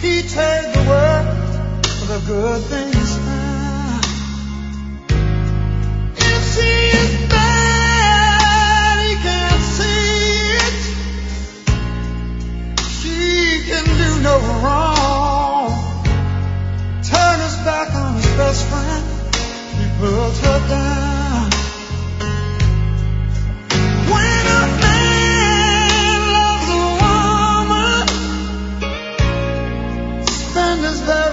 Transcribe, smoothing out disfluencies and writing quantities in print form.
He takes the world for the good things found. If she is bad, he can't see it. She can do no wrong. Turn his back on his best friend. He puts her down. When a man loves a woman, spend his best